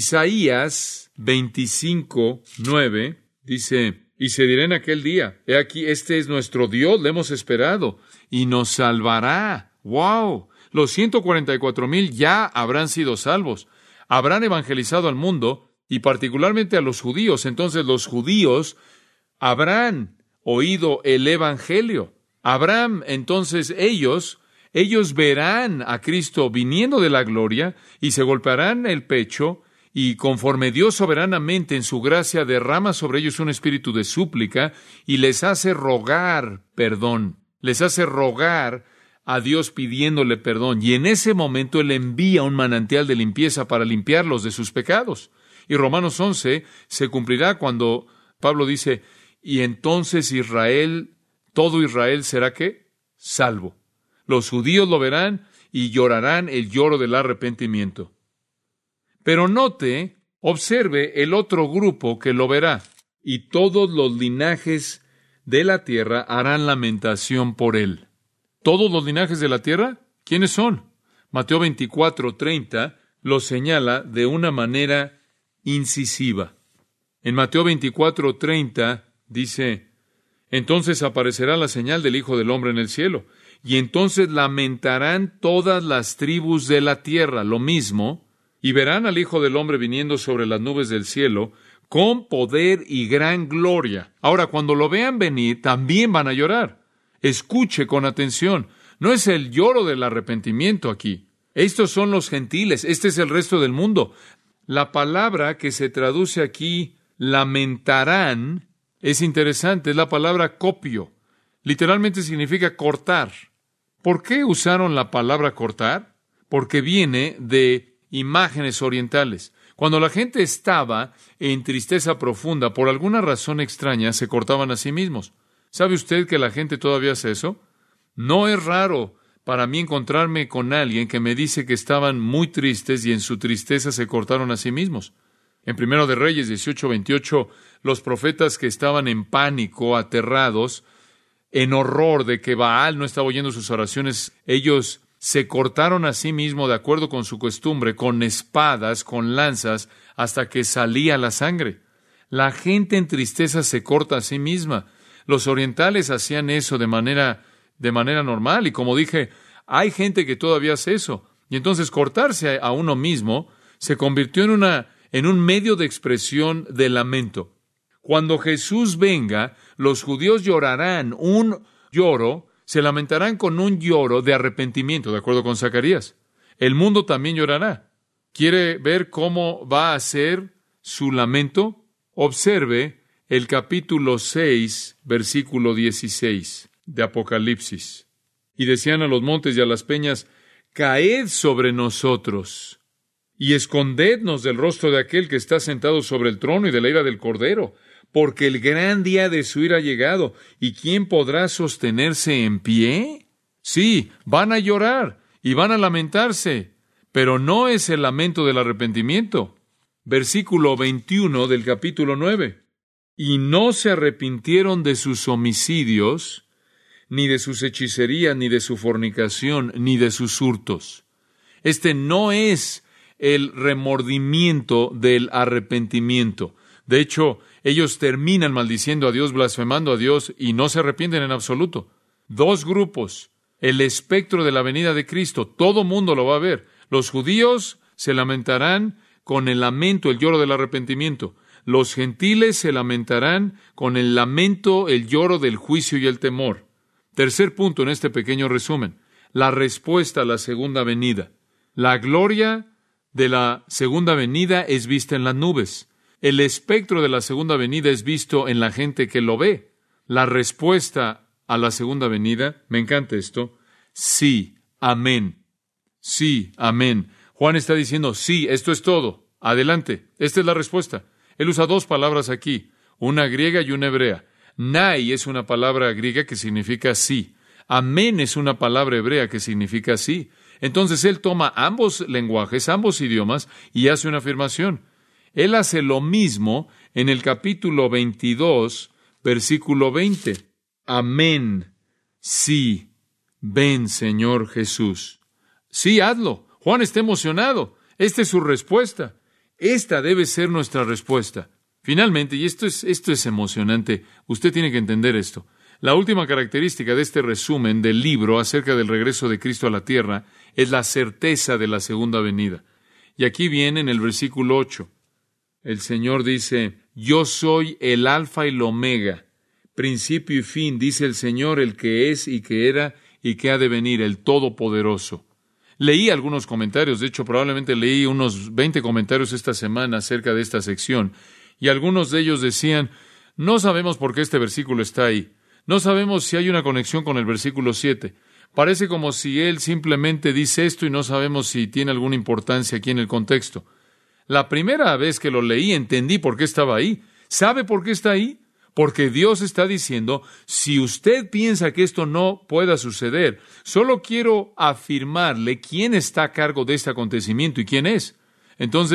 Isaías veinticinco nueve dice, y se dirá en aquel día, he aquí, este es nuestro Dios, le hemos esperado, y nos salvará. ¡Wow! Los ciento cuarenta y cuatro mil ya habrán sido salvos. Habrán evangelizado al mundo, y particularmente a los judíos. Entonces los judíos habrán oído el evangelio. Habrán, entonces ellos, ellos verán a Cristo viniendo de la gloria, y se golpearán el pecho, y conforme Dios soberanamente en su gracia derrama sobre ellos un espíritu de súplica, y les hace rogar perdón, les hace rogar a Dios pidiéndole perdón, y en ese momento Él envía un manantial de limpieza para limpiarlos de sus pecados. Y Romanos once se cumplirá cuando Pablo dice, y entonces Israel, todo Israel será ¿qué? Salvo. Los judíos lo verán y llorarán el lloro del arrepentimiento. Pero note observe el otro grupo que lo verá, y todos los linajes de la tierra harán lamentación por él. ¿Todos los linajes de la tierra? ¿Quiénes son? Mateo veinticuatro treinta lo señala de una manera incisiva. En Mateo veinticuatro treinta dice: entonces aparecerá la señal del Hijo del Hombre en el cielo, y entonces lamentarán todas las tribus de la tierra, lo mismo, y verán al Hijo del Hombre viniendo sobre las nubes del cielo, con poder y gran gloria. Ahora, cuando lo vean venir, también van a llorar. Escuche con atención. No es el lloro del arrepentimiento aquí. Estos son los gentiles. Este es el resto del mundo. La palabra que se traduce aquí, lamentarán, es interesante. Es la palabra copio. Literalmente significa cortar. ¿Por qué usaron la palabra cortar? Porque viene de imágenes orientales. Cuando la gente estaba en tristeza profunda, por alguna razón extraña, se cortaban a sí mismos. ¿Sabe usted que la gente todavía hace eso? No es raro para mí encontrarme con alguien que me dice que estaban muy tristes y en su tristeza se cortaron a sí mismos. En Primero de Reyes dieciocho veintiocho, los profetas que estaban en pánico, aterrados, en horror de que Baal no estaba oyendo sus oraciones, ellos se cortaron a sí mismos de acuerdo con su costumbre, con espadas, con lanzas, hasta que salía la sangre. La gente en tristeza se corta a sí misma. Los orientales hacían eso de manera, de manera normal, y como dije, hay gente que todavía hace eso. Y entonces cortarse a uno mismo se convirtió en una, en un medio de expresión de lamento. Cuando Jesús venga, los judíos llorarán un lloro, se lamentarán con un lloro de arrepentimiento, de acuerdo con Zacarías. El mundo también llorará. ¿Quiere ver cómo va a ser su lamento? Observe el capítulo seis, versículo dieciséis de Apocalipsis. Y decían a los montes y a las peñas: caed sobre nosotros y escondednos del rostro de aquel que está sentado sobre el trono y de la ira del Cordero, porque el gran día de su ira ha llegado, ¿y quién podrá sostenerse en pie? Sí, van a llorar y van a lamentarse, pero no es el lamento del arrepentimiento. Versículo veintiuno del capítulo nueve. Y no se arrepintieron de sus homicidios, ni de sus hechicerías, ni de su fornicación, ni de sus hurtos. Este no es el remordimiento del arrepentimiento. De hecho, ellos terminan maldiciendo a Dios, blasfemando a Dios, y no se arrepienten en absoluto. Dos grupos. El espectro de la venida de Cristo. Todo mundo lo va a ver. Los judíos se lamentarán con el lamento, el lloro del arrepentimiento. Los gentiles se lamentarán con el lamento, el lloro del juicio y el temor. Tercer punto en este pequeño resumen. La respuesta a la segunda venida. La gloria de la segunda venida es vista en las nubes. El espectro de la segunda venida es visto en la gente que lo ve. La respuesta a la segunda venida, me encanta esto, sí, amén. Sí, amén. Juan está diciendo, sí, esto es todo. Adelante. Esta es la respuesta. Él usa dos palabras aquí, una griega y una hebrea. Nai es una palabra griega que significa sí. Amén es una palabra hebrea que significa sí. Entonces él toma ambos lenguajes, ambos idiomas, y hace una afirmación. Él hace lo mismo en el capítulo veintidós, versículo veinte. Amén. Sí. Ven, Señor Jesús. Sí, hazlo. Juan está emocionado. Esta es su respuesta. Esta debe ser nuestra respuesta. Finalmente, y esto es, esto es emocionante, usted tiene que entender esto. La última característica de este resumen del libro acerca del regreso de Cristo a la tierra es la certeza de la segunda venida. Y aquí viene en el versículo ocho. El Señor dice, yo soy el alfa y el omega, principio y fin, dice el Señor, el que es y que era y que ha de venir, el Todopoderoso. Leí algunos comentarios, de hecho probablemente leí unos veinte comentarios esta semana acerca de esta sección, y algunos de ellos decían, no sabemos por qué este versículo está ahí, no sabemos si hay una conexión con el versículo siete, parece como si él simplemente dice esto y no sabemos si tiene alguna importancia aquí en el contexto. La primera vez que lo leí entendí por qué estaba ahí. ¿Sabe por qué está ahí? Porque Dios está diciendo, si usted piensa que esto no pueda suceder, solo quiero afirmarle quién está a cargo de este acontecimiento y quién es. Entonces,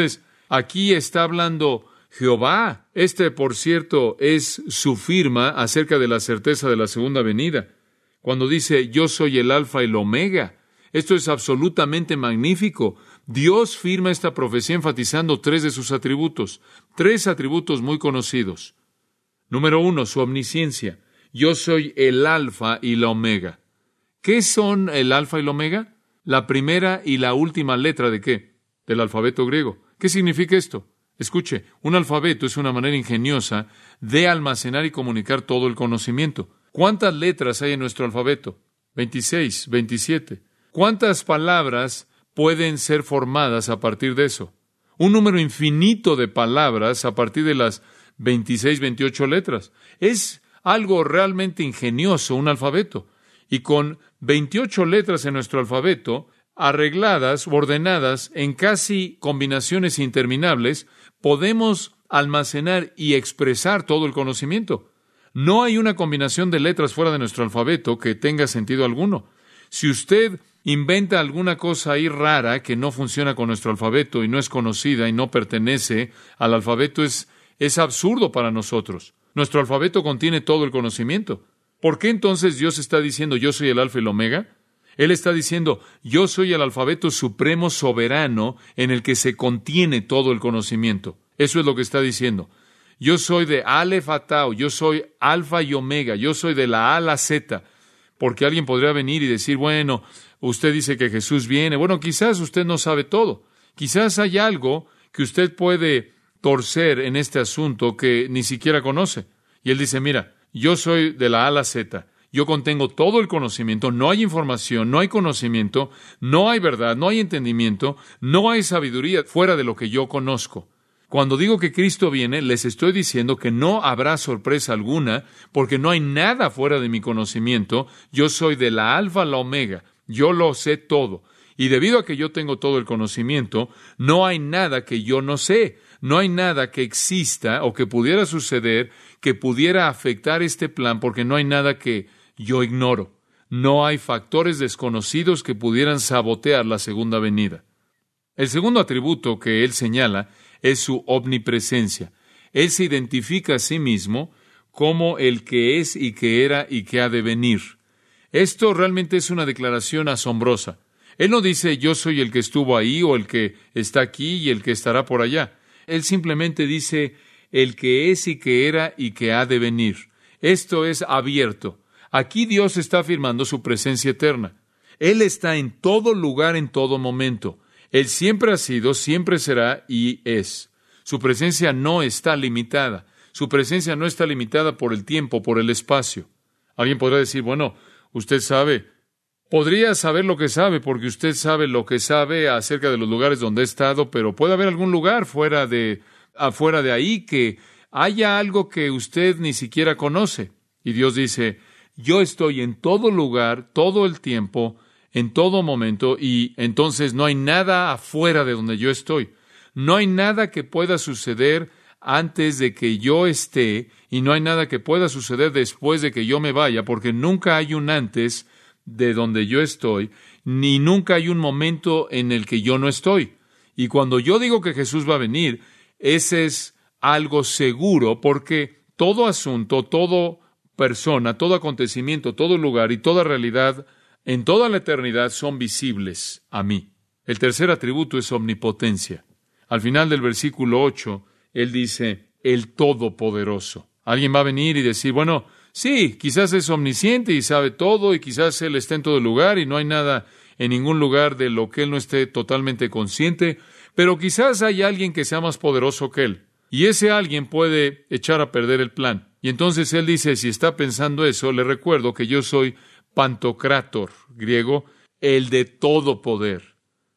Aquí está hablando Jehová. Este, por cierto, es su firma acerca de la certeza de la segunda venida. Cuando dice, yo soy el alfa y el omega. Esto es absolutamente magnífico. Dios firma esta profecía enfatizando tres de sus atributos. Tres atributos muy conocidos. Número uno, su omnisciencia. Yo soy el alfa y la omega. ¿Qué son el alfa y la omega? La primera y la última letra ¿de qué? Del alfabeto griego. ¿Qué significa esto? Escuche, un alfabeto es una manera ingeniosa de almacenar y comunicar todo el conocimiento. ¿Cuántas letras hay en nuestro alfabeto? veintiséis, veintisiete. ¿Cuántas palabras pueden ser formadas a partir de eso? Un número infinito de palabras a partir de las veintiséis, veintiocho letras. Es algo realmente ingenioso, un alfabeto. Y con veintiocho letras en nuestro alfabeto, arregladas, ordenadas en casi combinaciones interminables, podemos almacenar y expresar todo el conocimiento. No hay una combinación de letras fuera de nuestro alfabeto que tenga sentido alguno. Si usted inventa alguna cosa ahí rara que no funciona con nuestro alfabeto y no es conocida y no pertenece al alfabeto, es, es absurdo para nosotros. Nuestro alfabeto contiene todo el conocimiento. ¿Por qué entonces Dios está diciendo yo soy el alfa y el omega? Él está diciendo yo soy el alfabeto supremo soberano en el que se contiene todo el conocimiento. Eso es lo que está diciendo. Yo soy de Aleph a Tau, yo soy alfa y omega, yo soy de la A a la Z. Porque alguien podría venir y decir, bueno, usted dice que Jesús viene. Bueno, quizás usted no sabe todo. Quizás hay algo que usted puede torcer en este asunto que ni siquiera conoce. Y él dice, mira, yo soy de la A a la Z. Yo contengo todo el conocimiento. No hay información, no hay conocimiento, no hay verdad, no hay entendimiento, no hay sabiduría fuera de lo que yo conozco. Cuando digo que Cristo viene, les estoy diciendo que no habrá sorpresa alguna, porque no hay nada fuera de mi conocimiento. Yo soy de la alfa a la omega. Yo lo sé todo. Y debido a que yo tengo todo el conocimiento, no hay nada que yo no sé. No hay nada que exista o que pudiera suceder que pudiera afectar este plan, porque no hay nada que yo ignoro. No hay factores desconocidos que pudieran sabotear la segunda venida. El segundo atributo que él señala es su omnipresencia. Él se identifica a sí mismo como el que es y que era y que ha de venir. Esto realmente es una declaración asombrosa. Él no dice yo soy el que estuvo ahí o el que está aquí y el que estará por allá. Él simplemente dice el que es y que era y que ha de venir. Esto es abierto. Aquí Dios está afirmando su presencia eterna. Él está en todo lugar, en todo momento. Él siempre ha sido, siempre será y es. Su presencia no está limitada. Su presencia no está limitada por el tiempo, por el espacio. Alguien podrá decir, bueno, usted sabe, podría saber lo que sabe, porque usted sabe lo que sabe acerca de los lugares donde ha estado, pero puede haber algún lugar fuera de, afuera de ahí que haya algo que usted ni siquiera conoce. Y Dios dice, yo estoy en todo lugar, todo el tiempo, en todo momento, y entonces no hay nada afuera de donde yo estoy. No hay nada que pueda suceder antes de que yo esté, y no hay nada que pueda suceder después de que yo me vaya, porque nunca hay un antes de donde yo estoy, ni nunca hay un momento en el que yo no estoy. Y cuando yo digo que Jesús va a venir, ese es algo seguro, porque todo asunto, todo persona, todo acontecimiento, todo lugar y toda realidad en toda la eternidad son visibles a mí. El tercer atributo es omnipotencia. Al final del versículo ocho, él dice, el Todopoderoso. Alguien va a venir y decir, bueno, sí, quizás es omnisciente y sabe todo, y quizás él está en todo lugar y no hay nada en ningún lugar de lo que él no esté totalmente consciente, pero quizás hay alguien que sea más poderoso que él. Y ese alguien puede echar a perder el plan. Y entonces él dice, si está pensando eso, le recuerdo que yo soy Pantocrátor, griego, el de todo poder.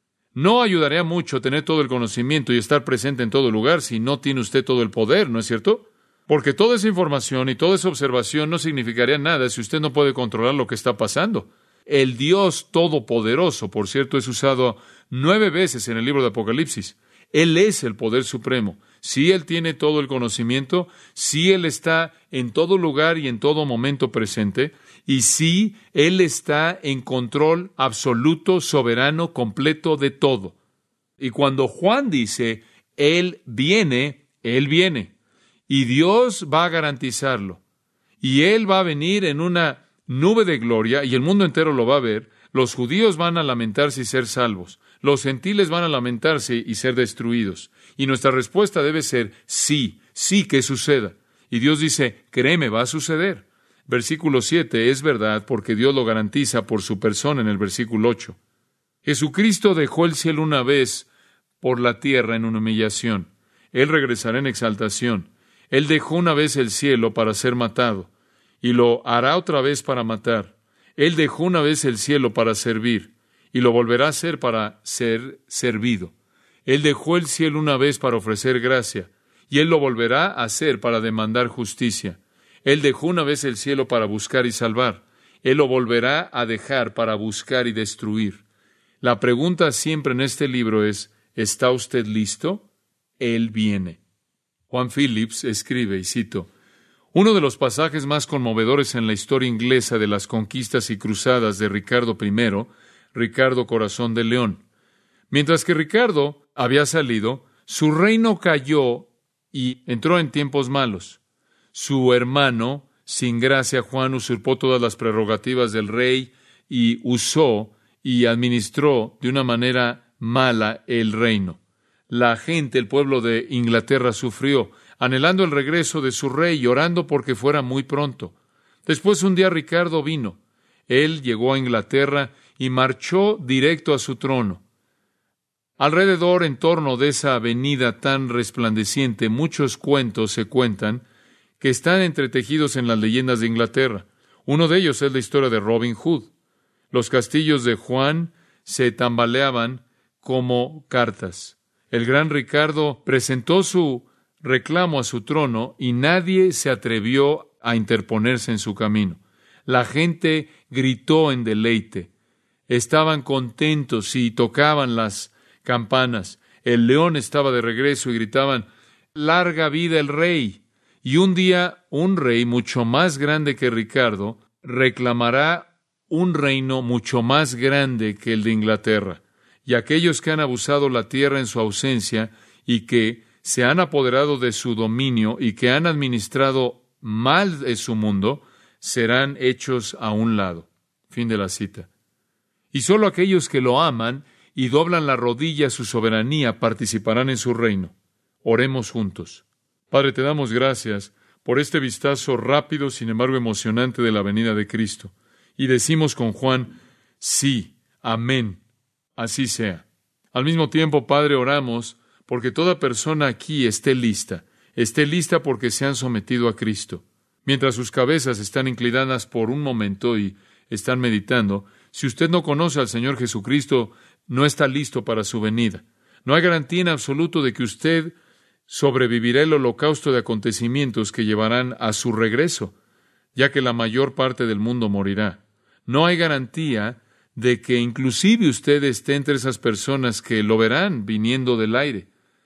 No ayudaría mucho tener todo el conocimiento y estar presente en todo lugar si no tiene usted todo el poder, ¿no es cierto? Porque toda esa información y toda esa observación no significaría nada si usted no puede controlar lo que está pasando. El Dios Todopoderoso, por cierto, es usado nueve veces en el libro de Apocalipsis. Él es el poder supremo. Sí, Él tiene todo el conocimiento, sí, Él está en todo lugar y en todo momento presente, y sí, Él está en control absoluto, soberano, completo de todo. Y cuando Juan dice, Él viene, Él viene. Y Dios va a garantizarlo. Y Él va a venir en una nube de gloria, y el mundo entero lo va a ver. Los judíos van a lamentarse y ser salvos. Los gentiles van a lamentarse y ser destruidos. Y nuestra respuesta debe ser sí, sí que suceda. Y Dios dice, créeme, va a suceder. Versículo siete, es verdad porque Dios lo garantiza por su persona en el versículo ocho. Jesucristo dejó el cielo una vez por la tierra en una humillación. Él regresará en exaltación. Él dejó una vez el cielo para ser matado, y lo hará otra vez para matar. Él dejó una vez el cielo para servir, y lo volverá a hacer para ser servido. Él dejó el cielo una vez para ofrecer gracia, y Él lo volverá a hacer para demandar justicia. Él dejó una vez el cielo para buscar y salvar. Él lo volverá a dejar para buscar y destruir. La pregunta siempre en este libro es, ¿está usted listo? Él viene. Juan Phillips escribe, y cito, uno de los pasajes más conmovedores en la historia inglesa de las conquistas y cruzadas de Ricardo primero, Ricardo Corazón de León. Mientras que Ricardo había salido, su reino cayó y entró en tiempos malos. Su hermano, sin gracia, Juan, usurpó todas las prerrogativas del rey y usó y administró de una manera mala el reino. La gente, el pueblo de Inglaterra, sufrió, anhelando el regreso de su rey y orando porque fuera muy pronto. Después un día Ricardo vino. Él llegó a Inglaterra y marchó directo a su trono. Alrededor, en torno de esa avenida tan resplandeciente, muchos cuentos se cuentan que están entretejidos en las leyendas de Inglaterra. Uno de ellos es la historia de Robin Hood. Los castillos de Juan se tambaleaban como cartas. El gran Ricardo presentó su reclamo a su trono y nadie se atrevió a interponerse en su camino. La gente gritó en deleite. Estaban contentos y tocaban las campanas. El león estaba de regreso y gritaban, ¡larga vida el rey! Y un día un rey mucho más grande que Ricardo reclamará un reino mucho más grande que el de Inglaterra. Y aquellos que han abusado la tierra en su ausencia y que se han apoderado de su dominio y que han administrado mal de su mundo, serán hechos a un lado. Fin de la cita. Y solo aquellos que lo aman y doblan la rodilla a su soberanía participarán en su reino. Oremos juntos. Padre, te damos gracias por este vistazo rápido, sin embargo emocionante, de la venida de Cristo. Y decimos con Juan, sí, amén. Así sea. Al mismo tiempo, Padre, oramos porque toda persona aquí esté lista, esté lista porque se han sometido a Cristo. Mientras sus cabezas están inclinadas por un momento y están meditando, si usted no conoce al Señor Jesucristo, no está listo para su venida. No hay garantía en absoluto de que usted sobrevivirá el holocausto de acontecimientos que llevarán a su regreso, ya que la mayor parte del mundo morirá. No hay garantía de que inclusive usted esté entre esas personas que lo verán viniendo del aire.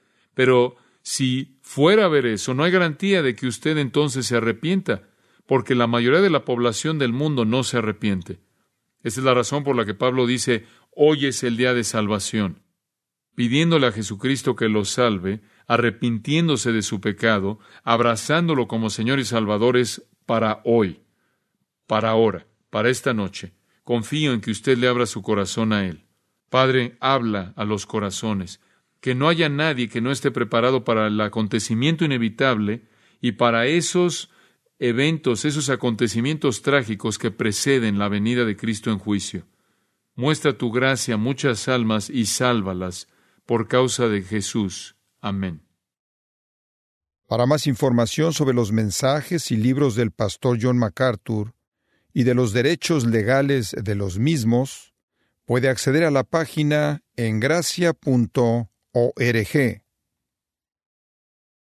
Pero si fuera a ver eso, no hay garantía de que usted entonces se arrepienta, porque la mayoría de la población del mundo no se arrepiente. Esa es la razón por la que Pablo dice, hoy es el día de salvación, pidiéndole a Jesucristo que lo salve, arrepintiéndose de su pecado, abrazándolo como Señor y Salvador es para hoy, para ahora, para esta noche. Confío en que usted le abra su corazón a Él. Padre, habla a los corazones. Que no haya nadie que no esté preparado para el acontecimiento inevitable y para esos eventos, esos acontecimientos trágicos que preceden la venida de Cristo en juicio. Muestra tu gracia a muchas almas y sálvalas por causa de Jesús. Amén. Para más información sobre los mensajes y libros del pastor John MacArthur y de los derechos legales de los mismos, puede acceder a la página en gracia punto org.